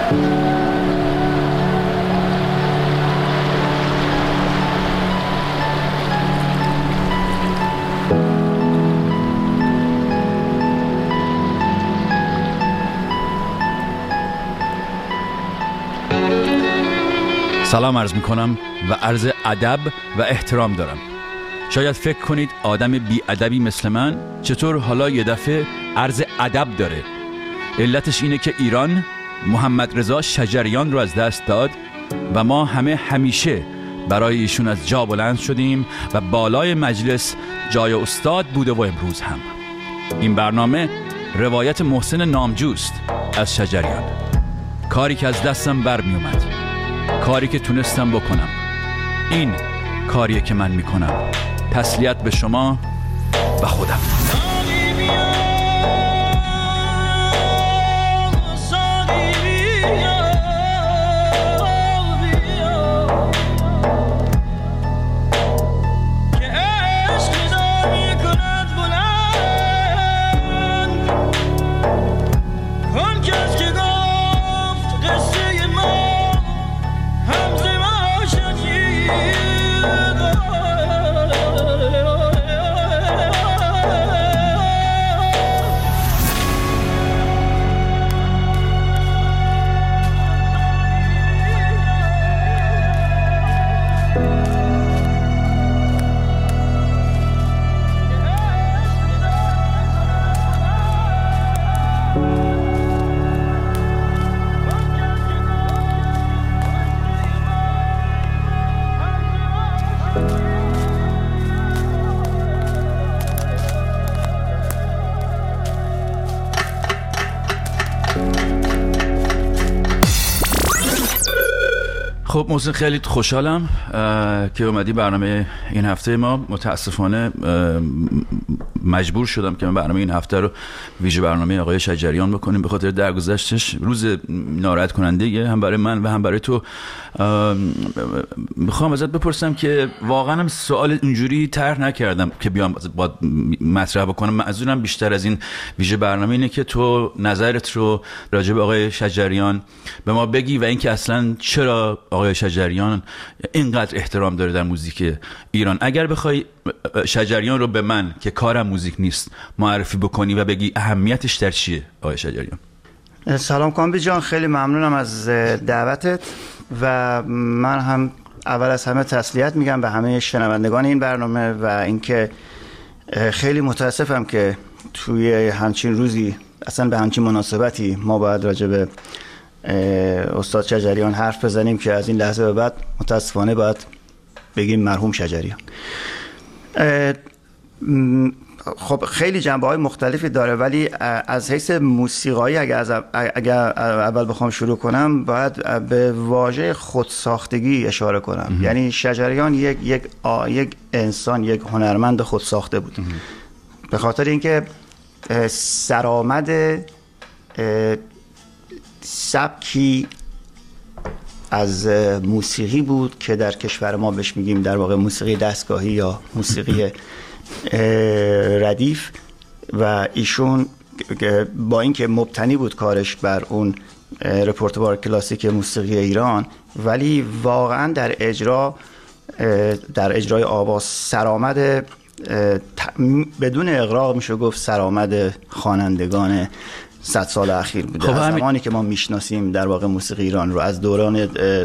سلام عرض میکنم و عرض ادب و احترام دارم. شاید فکر کنید آدم بی ادبی مثل من چطور حالا یه دفعه عرض ادب داره. علتش اینه که ایران محمد رضا شجریان رو از دست داد و ما همیشه برای ایشون از جا بلند شدیم و بالای مجلس جای استاد بوده و امروز هم. این برنامه روایت محسن نامجوست از شجریان، کاری که از دستم برمی اومد، کاری که تونستم بکنم. این کاریه که من میکنم. تسلیت به شما و خودم. خب محسن، خیلی خوشحالم که اومدی برنامه این هفته ما. متاسفانه مجبور شدم که من برنامه این هفته رو ویژه برنامه آقای شجریان بکنیم به خاطر درگذشتش. روز ناراحت کننده هم برای من و هم برای تو. میخوام ازت بپرسم که واقعا هم سوال اینجوری طرح نکردم که بیام با مطرح بکنم. منظورم بیشتر از این ویژه برنامه اینه که تو نظرت رو راجع به آقای شجریان به ما بگی و اینکه اصلا چرا آقای شجریان اینقدر احترام داره در موزیک ایران. اگر بخوای شجریان رو به من که کارم موزیک نیست معرفی بکنی و بگی اهمیتش در چیه آقای شجریان. سلام کامبی جان، خیلی ممنونم از دعوتت و من هم اول از همه تسلیت میگم به همه شنوندگان این برنامه و اینکه خیلی متاسفم که توی همچین روزی اصلا به همچین مناسبتی ما باید راجع به استاد شجریان حرف بزنیم که از این لحظه به بعد متاسفانه باید بگیم مرحوم شجریان. خب خیلی جنبه‌های مختلفی داره، ولی از حیث موسیقایی اگر اول بخوام شروع کنم باید به واژه خودساختگی اشاره کنم. یعنی شجریان یک انسان، یک هنرمند خودساخته بود. به خاطر اینکه سرآمد سبکی از موسیقی بود که در کشور ما بهش میگیم در واقع موسیقی دستگاهی یا موسیقی ردیف، و ایشون با اینکه مبتنی بود کارش بر اون رپرتوار کلاسیک موسیقی ایران، ولی واقعا در اجرای آواز سرآمد بدون اغراق میشه گفت سرآمد خوانندگان 100 سال اخیر بوده. خب از زمانی که ما میشناسیم در واقع موسیقی ایران رو، از دوران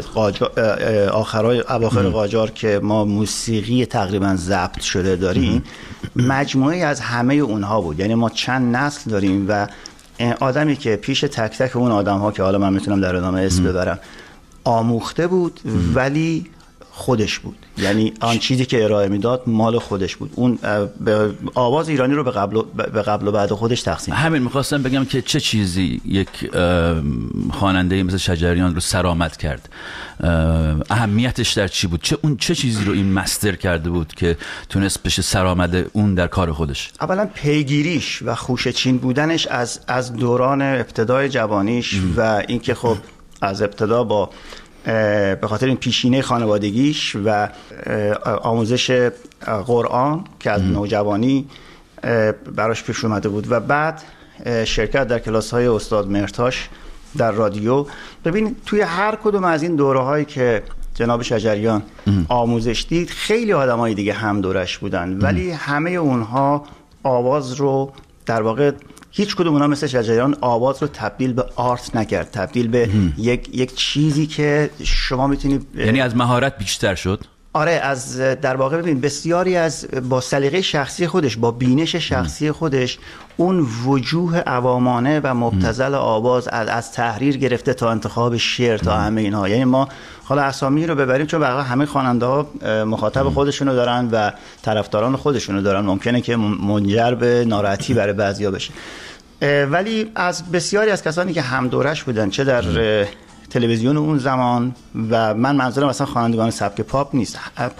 اواخر قاجار که ما موسیقی تقریبا ضبط شده داریم، مجموعه از همه اونها بود. یعنی ما چند نسل داریم و آدمی که پیش تک تک اون آدم ها که حالا من میتونم در ادامه اسم ببرم آموخته بود، ولی خودش بود. یعنی آن چیزی که ارائه میداد مال خودش بود. اون آواز ایرانی رو به قبل و بعد خودش تقسیم. همین میخواستم بگم که چه چیزی یک خواننده مثل شجریان رو سرآمد کرد، اهمیتش در چی بود، چه چیزی رو این مستر کرده بود که تونست بشه سرآمد اون در کار خودش. اولا پیگیریش و خوشچین بودنش از دوران ابتدای جوانیش و اینکه خب از ابتدا با به خاطر این پیشینه خانوادگیش و آموزش قرآن که از نوجوانی براش پیش اومده بود و بعد شرکت در کلاس‌های استاد مرتاش در رادیو. ببین توی هر کدوم از این دوره‌هایی که جناب شجریان آموزش دید خیلی آدمای دیگه هم دورش بودن، ولی همه اونها آواز رو در واقع هیچ کدوم اونها مثل شجریان آواز رو تبدیل به آرت نکرد، تبدیل به یک چیزی که شما میتونید، یعنی از مهارت بیشتر شد. آره، از در واقع ببین بسیاری از با سلیقه شخصی خودش، با بینش شخصی خودش، اون وجوه عوامانه و مبتذل آواز از تحریر گرفته تا انتخاب شعر تا همه اینها. یعنی ما حالا اسامی رو ببریم چون واقعا همه خواننده ها مخاطب خودشونو دارن و طرفداران خودشونو دارن، ممکنه که منجر به ناراحتی برای بعضیا بشه، ولی از بسیاری از کسانی که هم دورش بودن چه در تلویزیون اون زمان، و من منظورم اصلا خوانندگان سبک پاپ نیست،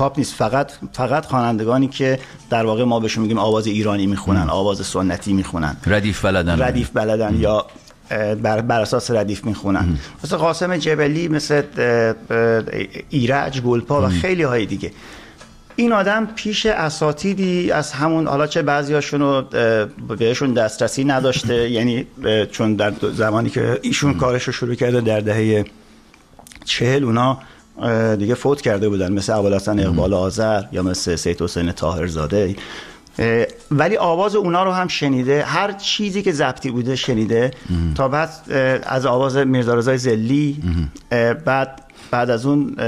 فقط خوانندگانی که در واقع ما بهشون میگیم آواز ایرانی میخونن، آواز سنتی میخونن، ردیف بلدن یا بر اساس ردیف میخونن، مثل قاسم جبلی، مثل ایرج گلپا و خیلی های دیگه. این آدم پیش اساتیدی از همون، حالا چه بعضیاشونو بهشون دسترسی نداشته، یعنی چون در زمانی که ایشون کارش رو شروع کرده در دهه 40 اونا دیگه فوت کرده بودن، مثل ابوالحسن اقبال آذر یا مثل سید حسین طاهرزاده، ولی آواز اونا رو هم شنیده، هر چیزی که ضبطی بوده شنیده، تا بعد از آواز میرزا رضای ضلی، بعد از اون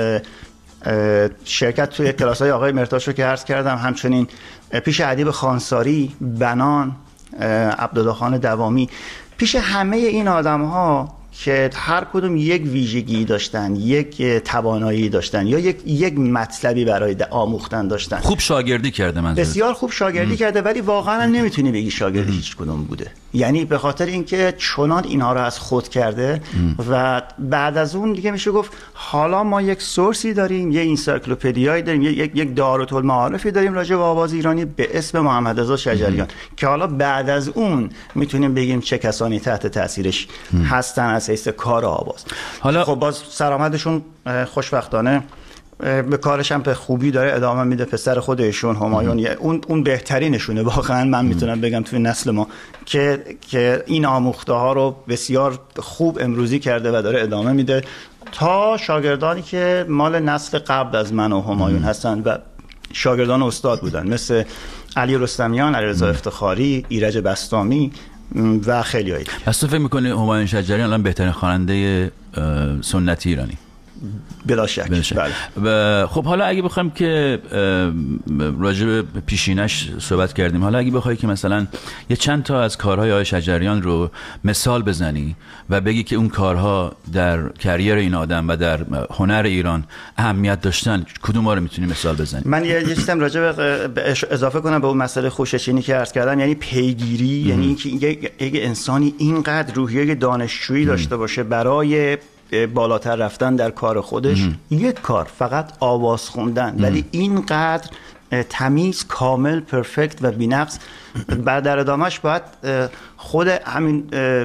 شرکت توی کلاس‌های آقای مرتاشو که عرض کردم، همچنین پیش ادیب خانساری، بنان، عبدالله خان دوامی، پیش همه این آدم‌ها که هر کدوم یک ویژگی داشتن، یک توانایی داشتن یا یک مطلبی برای آموختن داشتن. خوب شاگردی کرده، من بسیار خوب شاگردی کرده، ولی واقعا نمیتونی بگی شاگرد هیچ کدوم بوده، یعنی به خاطر اینکه چنان اینها رو از خود کرده و بعد از اون دیگه میشه گفت حالا ما یک سورسی داریم، یه انسایکلوپدیایی داریم، یک دارالمعارفی داریم راجع به آواز ایرانی به اسم محمد رضا شجریان، که حالا بعد از اون میتونیم بگیم چه کسانی تحت تاثیرش هستن از حیث کار آواز. حالا خب باز سرآمدشون خوشبختانه به کارش هم به خوبی داره ادامه میده. پسر خودشون همایون اون بهترینشونه واقعا، من میتونم بگم توی نسل ما که این آموخته ها رو بسیار خوب امروزی کرده و داره ادامه میده، تا شاگردانی که مال نسل قبل از من و همایون هستن و شاگردان استاد بودن، مثل علی رستمیان، علیرضا افتخاری، ایرج بسطامی و خیلی هایی. پس تو فکر میکنی همایون شجریان الان بهترین خواننده سنتی ایرانی؟ بلا شک. بله. خب حالا اگه بخوایم که راجع به پیشینش صحبت کردیم، حالا اگه بخوای که مثلا یه چند تا از کارهای آقای شجریان رو مثال بزنی و بگی که اون کارها در کریر این آدم و در هنر ایران اهمیت داشتن، کدوم رو میتونی مثال بزنی؟ من یه چیزم راجع به اضافه کنم به اون مسئله خوششینی که عرض کردم، یعنی پیگیری، یعنی اینکه یک انسانی اینقدر روحیه دانشجویی داشته باشه برای بالاتر رفتن در کار خودش، یک کار فقط آواز خوندن، ولی اینقدر تمیز، کامل، پرفکت و بی‌نقص. بعد در ادامهش باید خود همین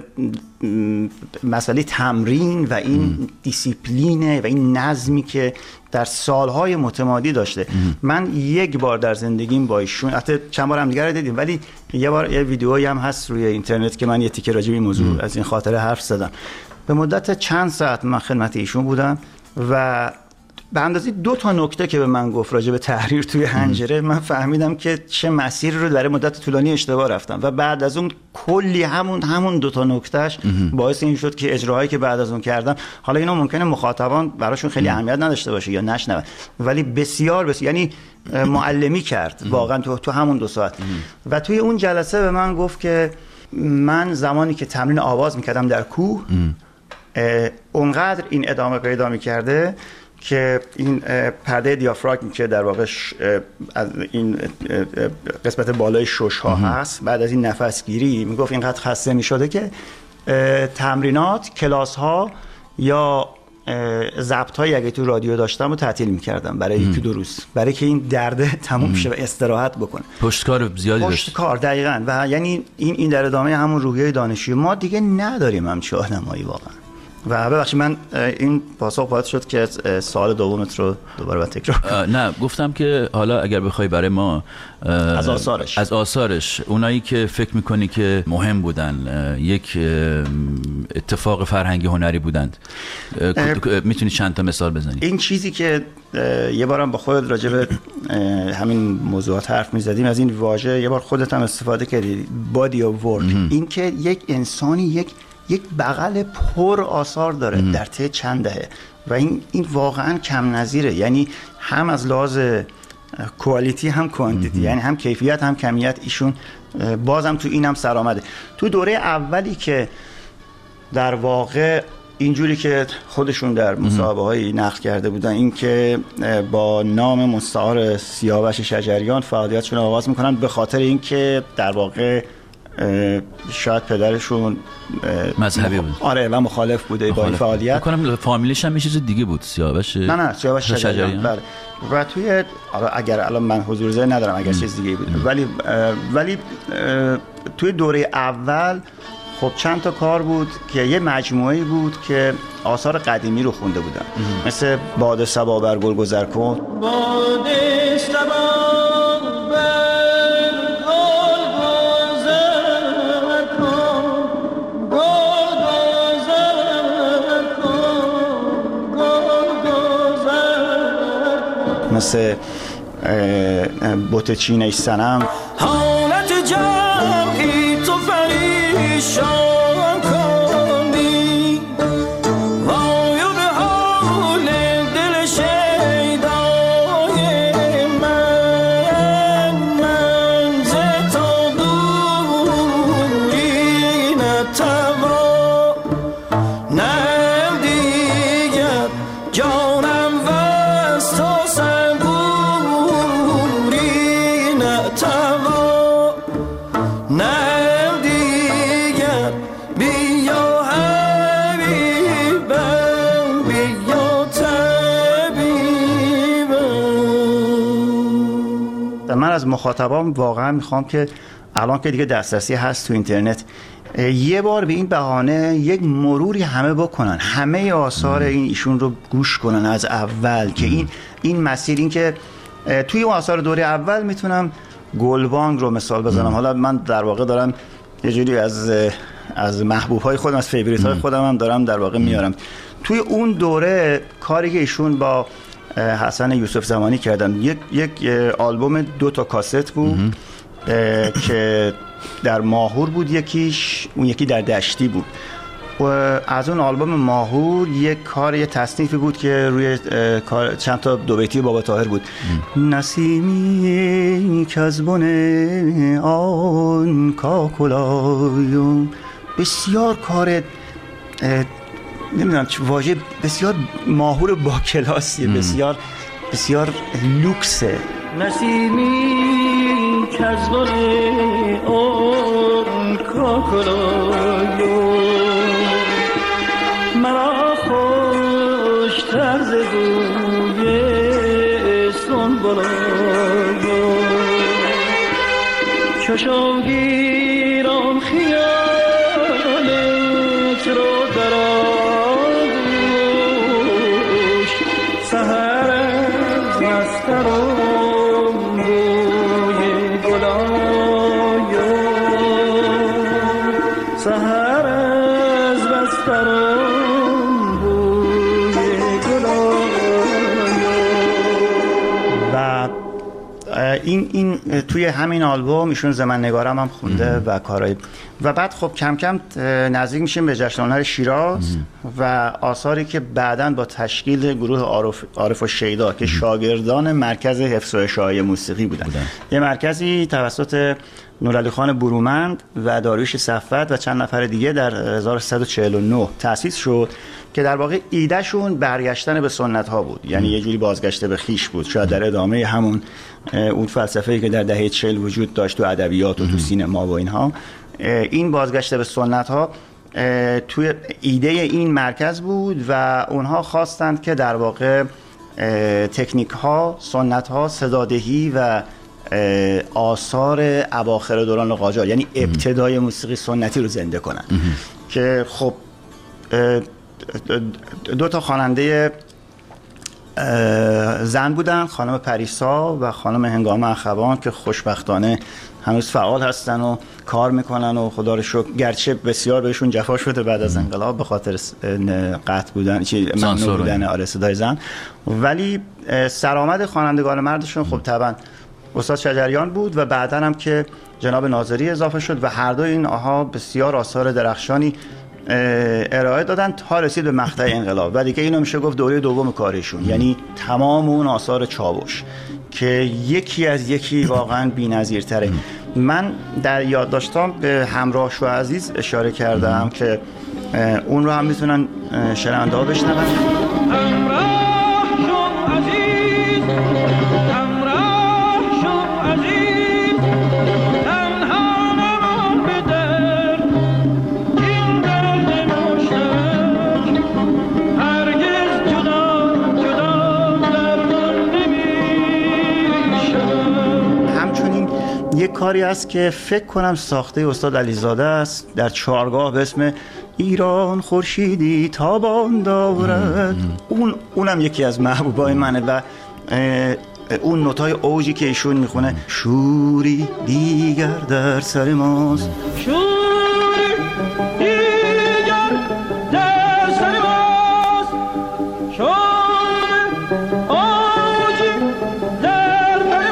مسئله تمرین و این دیسیپلینه و این نظمی که در سالهای متمادی داشته. من یک بار در زندگیم با ایشون، حتی چند بار هم دیگه رو دیدیم، ولی یه بار یه ویدیویی هم هست روی اینترنت که من یه تیکه راجع به این موضوع از این خاطره حرف زدم. به مدت چند ساعت من خدمت ایشون بودم و به اندازه 2 تا نکته که به من گفت راجع به تحریر توی حنجره، من فهمیدم که چه مسیر رو در مدت طولانی اشتباه رفتم و بعد از اون کلی همون 2 تا نکتهش باعث این شد که اجراهایی که بعد از اون کردم، حالا اینا ممکنه مخاطبان براشون خیلی اهمیت نداشته باشه یا نشنون، ولی بسیار یعنی معلمی کرد واقعا تو همون 2 ساعت. و توی اون جلسه به من گفت که من زمانی که تمرین آواز میکردم در کوه، اونقدر این ادامه پیدا میکرده که این پرده دیافراگم که در واقع از این قسمت بالای شش ها هست، بعد از این نفسگیری میگفت اینقدر خسته میشده که تمرینات، کلاس ها یا ضبط هایی اگه تو رادیو داشتم رو تعطیل میکردم برای 1-2 روز، برای که این درد تموم شه و استراحت بکنه. پشتکار زیادی داشت. پشتکار دقیقاً. و یعنی این در ادامه همون روحیه دانشجویی ما دیگه نداریم همچه آدمایی واقعا. و ببخشید من این پاسخ باید شد که سوال دومت رو دوباره باید تکرار نه گفتم که حالا اگر بخوای برای ما از آثارش اونایی که فکر میکنی که مهم بودن، یک اتفاق فرهنگی هنری بودند، میتونی چند تا مثال بزنی؟ این چیزی که یه بارم با خودت راجع به همین موضوعات حرف میزدیم، از این واژه یه بار خودت هم استفاده کردی، body of work. این که یک انسانی یک بغل پر آثار داره در طی چند دهه و این واقعا کم نظیره، یعنی هم از لحاظ کوالیتی هم کوانتیتی، یعنی هم کیفیت هم کمیت. ایشون بازم تو اینم سر آمده. تو دوره اولی که در واقع اینجوری که خودشون در مصاحبه‌های نقل کرده بودن، این که با نام مستعار سیاوش شجریان فعالیتشون آغاز میکنن به خاطر اینکه در واقع شاید پدرشون مذهبی بود. آره و مخالف بوده با این فعالیت. بکنم فامیلیش هم یه چیز دیگه بود، سیاوش. نه سیاوش شجریان. بله. و توی اگر الان من حضور ذهن ندارم اگر چیز دیگه بود، ولی توی دوره اول خب چند تا کار بود که یه مجموعه‌ای بود که آثار قدیمی رو خونده بودن، مثل باد صبا بر گل گذر کن، باد صبا مثل بوت چینه صنم، حالت جمعی تو پریشان کنی، وای به حال دل شیدای من ز تو دوری نتوانم دیگر، جانم وز تو من از مخاطبام واقعا میخوام که الان که دیگه دسترسی هست تو اینترنت، یه بار به این بهانه یک مروری همه بکنن، همه آثار ایشون رو گوش کنن از اول، که این مسیر، این که توی آثار دوره اول میتونم گلبانگ رو مثال بزنم. حالا من در واقع دارم یه جوری از محبوب‌های خودم، از فیوریت‌های خودم هم دارم در واقع میارم. توی اون دوره کاری که ایشون با حسن یوسف زمانی کردن، یک آلبوم 2 تا کاست بود که در ماهور بود یکیش، اون یکی در دشتی بود. و از اون آلبوم ماهور یه تصنیفی بود که روی چند تا دو بیتی بابا طاهر بود. نسیمی که از بن آن کاکلایم، بسیار کار نمیدونم چه واژه، بسیار ماهور با کلاسیه، بسیار بسیار لوکسه. نسیمی که از بن آن کاکلایم، مرا خوشتر ز بوی سنبلایم، چشم گیرم خیالت رو در آغوش، سحر از مسترم بوی گلایم، سحر از مسترم بوی گلایم. و این توی همین آلبوم ایشون زمن نگارم هم خونده و کارهای، و بعد خب کم کم نزدیک میشیم به جشن هنر شیراز و آثاری که بعداً با تشکیل گروه عارف و شیدا که شاگردان مرکز حفظ و اشاعه موسیقی بودن، یه مرکزی توسط نورعلی خان برومند و داریوش صفوت و چند نفر دیگه در 1349 تأسیس شد که در واقع ایدهشون برگشتن به سنت ها بود، یعنی یه جوری بازگشت به خیش بود، شاید در ادامه همون اون فلسفه‌ای که در دهه 40 وجود داشت تو ادبیات و تو سینما و اینها. این بازگشت به سنت ها توی ایده این مرکز بود و اونها خواستند که در واقع تکنیک ها، سنت ها، صدادهی و آثار اواخر دوران قاجار، یعنی ابتدای موسیقی سنتی رو زنده کنن که خب دو تا خواننده زن بودن، خانم پریسا و خانم هنگام اخوان که خوشبختانه هنوز فعال هستن و کار میکنن و خدا رو شکر، گرچه بسیار بهشون جفا شده بعد از انقلاب به خاطر قطع بودن ممنوع بودن صدای زن، ولی سرآمد خوانندگان مردشون خب طبعا استاد شجریان بود و بعدا هم که جناب ناظری اضافه شد و هر دو این آها بسیار آثار درخشانی ارائه دادن تا رسید به مقطع انقلاب و دیگه اینو میشه گفت دوره دوم کارشون، یعنی تمام اون آثار چاوش که یکی از یکی واقعا بی‌نظیرتره. من در یادداشتام به همراه شو عزیز اشاره کردم که اون رو هم میتونن شنونده ها بشنون. یک کاری است که فکر کنم ساخته استاد علیزاده است در چهارگاه به اسم ایران خورشیدی تابان دارد. اونم یکی از محبوبای منه و اون نوتای اوجی که ایشون میخونه شوری دیگر در سر ماست، شوری دیگر در سر ماست، شوری اوجی در سر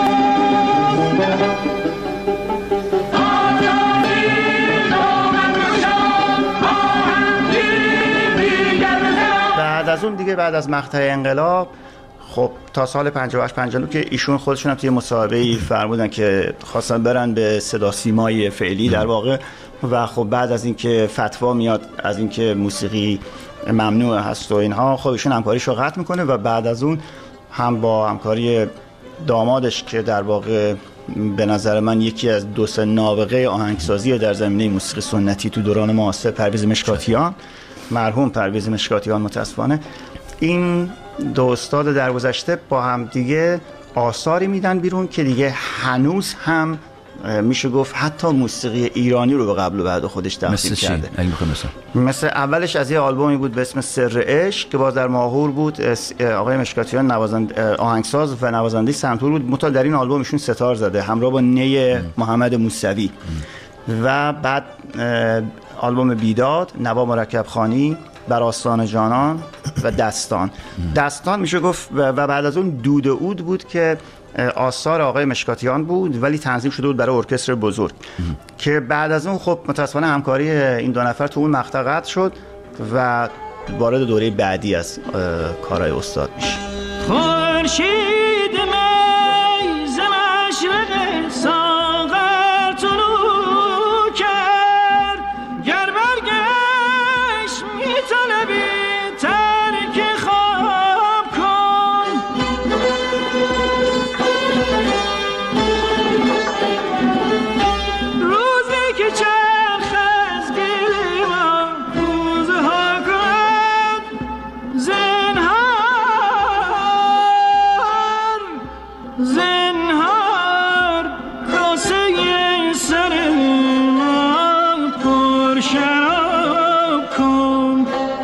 ماست. از اون دیگه بعد از مقطع انقلاب خب تا سال 58 59 که ایشون خودشون هم توی مصاحبه‌ای فرمودن که خواستن برن به صدا سیمای فعلی در واقع و خب بعد از اینکه فتوا میاد از اینکه موسیقی ممنوع هست و اینها خب ایشون همکاریشو قطع میکنه و بعد از اون هم با همکاری دامادش که در واقع به نظر من یکی از دو سه نابغه آهنگسازی در زمینه موسیقی سنتی تو دوران معاصر، پرویز مشکاتیان، مرحوم پرویز مشکاتیان متاسفانه، این دو استاد درگذشته با هم دیگه آثاری میدن بیرون که دیگه هنوز هم میشه گفت حتی موسیقی ایرانی رو به قبل و بعد خودش تقسیم کرده. مثل اولش از یه آلبومی بود به اسم سر عشق که باز در ماهور بود، آقای مشکاتیان آهنگساز و نوازنده سنتور بود، مطال در این آلبوم ایشون ستار زده همراه با نی محمد موسوی. و بعد آلبوم بیداد، نوا مرکب خانی، بر آستان جانان و دستان میشه گفت و بعد از اون دود عود بود که آثار آقای مشکاتیان بود ولی تنظیم شده بود برای ارکستر بزرگ که بعد از اون خب متاسفانه همکاری این دو نفر تو اون مقطع قطع شد و وارد دوره بعدی از کارهای استاد میشه. خورشید می ز مشرق ساغر طلوع کرد، گر برگشت میطلبی ترک خواب کن، روزی که چرخ از گلیمان روزه ها کند، زنهار کاسه سر ما پر شراب کن.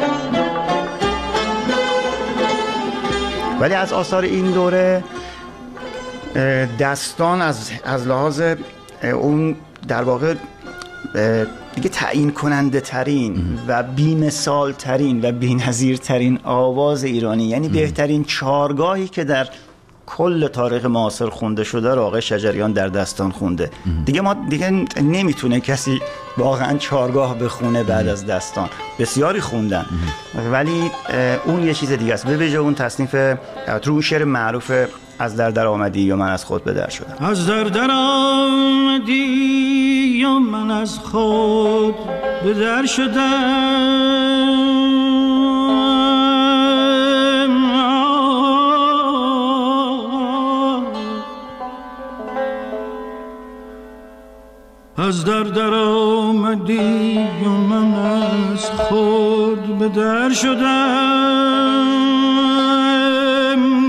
ولی از آثار این دوره دستان از لحاظ اون در واقع دیگه تعیین کننده ترین و بی‌مثال ترین و بی‌نظیر ترین آواز ایرانی، یعنی بهترین چارگاهی که در کل تاریخ معاصر خونده شده رو آقای شجریان در دستان خونده. دیگه نمیتونه کسی واقعا چارگاه بخونه بعد از دستان. بسیاری خوندن ولی اون یه چیز دیگه است. به ویژه اون تصنیف تو اون شعر معروف از در آمدی یا من از خود به در شدم. از در آمدی یا من از خود به در شدم، از در آمدی و من از خود به در شدم،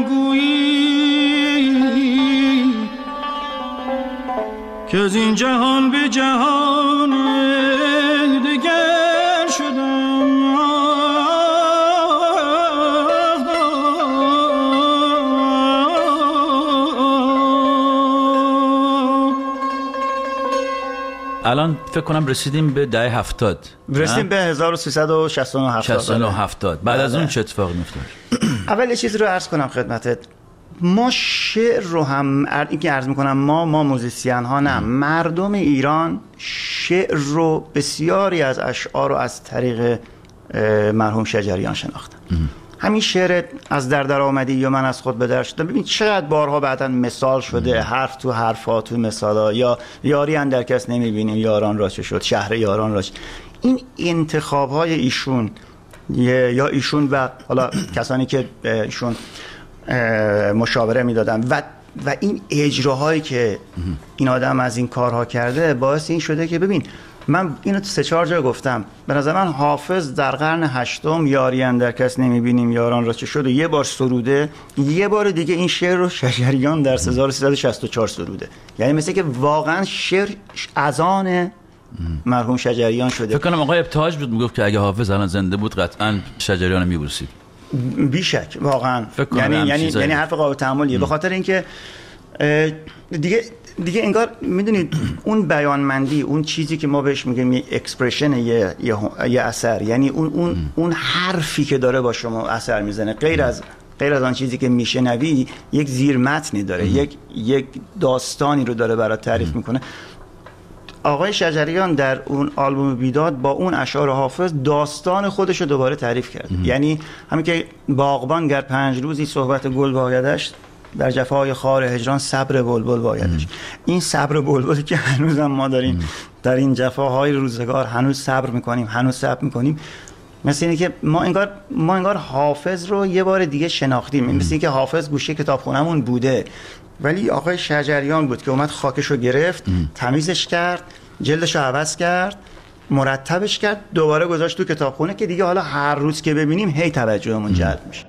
گویی که از این جهان به جهان دگر شدم. الان فکر کنم رسیدیم به دهه 70. رسیدیم به 1369 70. بعد از اون چه اتفاقی میفته؟ اول یه چیزی رو عرض کنم خدمتت. ما شعر رو هم این که عرض میکنم ما موزیسین ها نه، مردم ایران شعر رو بسیاری از اشعار رو از طریق مرحوم شجریان شناختن. همین شعر از در آمدی یا من از خود به در شدم، ببین چقدر بارها بعداً مثال شده، حرف تو حرفا تو مثالا، یا یاری اندر کس نمیبینیم یاران را چه شد، شهر یاران را چه. این انتخاب های ایشون یا ایشون و حالا کسانی که ایشون مشاوره میدادن و این اجراهایی که این آدم از این کارها کرده باعث این شده که ببین من اینو 3-4 جا گفتم، به نظر من حافظ در قرن 8 یاری اندر کس نمیبینیم یاران را چه شد و یه بار سروده، یه بار دیگه این شعر رو شجریان در 1364 سروده. یعنی مثل که واقعا شعر اذان مرحوم شجریان شده. فکر کنم آقای ابتهاج بود میگفت که اگه حافظ الان زنده بود قطعاً شجریان رو میبوسید. بیشک واقعا. یعنی حرف قابل تأملیه، به خاطر اینکه دیگه انگار میدونید اون بیانمندی، اون چیزی که ما بهش میگیم یه اکسپرشن، یه اثر، یعنی اون حرفی که داره با شما اثر میزنه، غیر از آن چیزی که میشنوی، یک زیر متنی داره، یک داستانی رو داره برات تعریف میکنه. آقای شجریان در اون آلبوم بیداد با اون اشعار حافظ داستان خودش رو دوباره تعریف کرد. یعنی همین که باغبان گر 5 روزی صحبت گل بایدش، در جفای خار هجران صبر بلبل بایدش. این صبر بلبلی که هنوزم ما داریم در این جفاهای روزگار هنوز صبر میکنیم، مثل اینه که ما انگار حافظ رو یه بار دیگه شناختیم. مثل اینکه حافظ گوشه کتابخونه‌مون بوده، ولی آقای شجریان بود که اومد خاکش رو گرفت، تمیزش کرد، جلدش رو عوض کرد، مرتبش کرد، دوباره گذاشت تو کتابخونه که دیگه حالا هر روز که ببینیم هی توجهمون جلب میشه.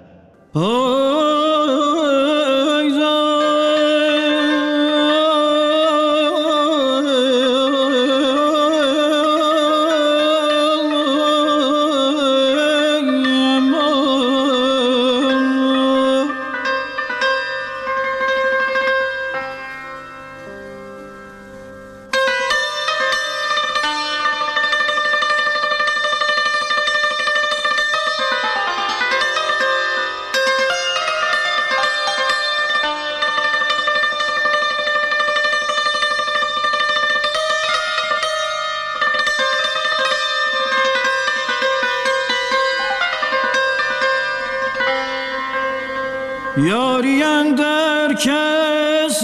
یاری اندر کس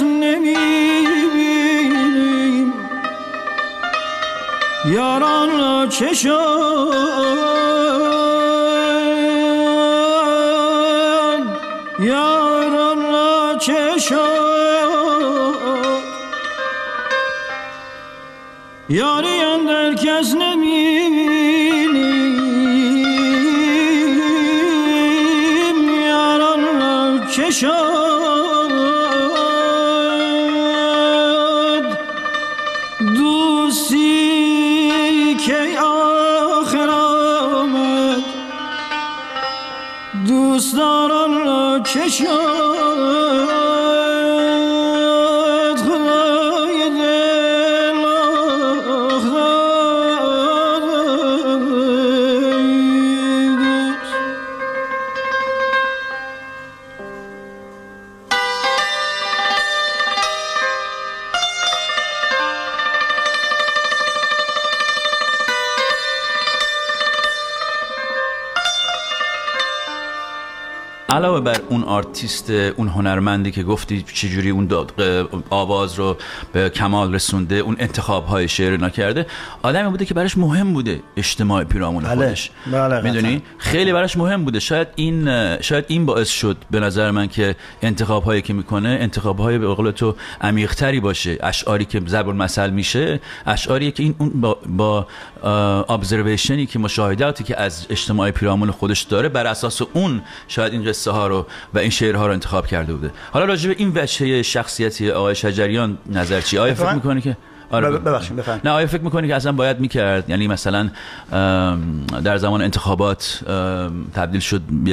نمیبینیم یاران را چه شد، یاران را چه شد، یاری اندر کس نمیبینیم یاران را چه شد، دوستی که آخر آمد دوستداران را چه شد، خدای دل علاوه بر اون آرتیست، اون هنرمندی که گفتی چجوری اون آواز رو به کمال رسونده، اون انتخاب‌های شعر نکرده، آدمی بوده که براش مهم بوده اجتماع پیرامون خودش. میدونی خیلی براش مهم بوده. شاید این باعث شد به نظر من که انتخاب‌هایی که میکنه انتخاب‌های به قول تو عمیق‌تری باشه. اشعاری که ضرب المثل میشه اشعاری که این با ابزرویشنی که مشاهداتی که از اجتماع پیرامون خودش داره، بر اساس اون شاید این قصه ها رو و این شعرها رو انتخاب کرده بوده. حالا راجع به این وجهه شخصیتی آقای شجریان نظر چی؟ آیا فکر می‌کنی که ببخشید بفهم. نه، آیا فکر می‌کنی که اصلا باید می‌کرد؟ یعنی مثلا در زمان انتخابات تبدیل شد